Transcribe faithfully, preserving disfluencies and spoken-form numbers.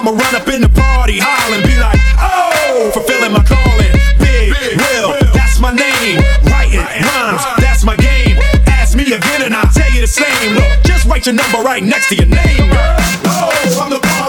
I'ma run up in the party, hollin', be like, oh, fulfilling my calling. Big Will, that's my name. Writing rhymes, that's my game. Ask me again and I'll tell you the same. Look, just write your number right next to your name. Oh, I'm the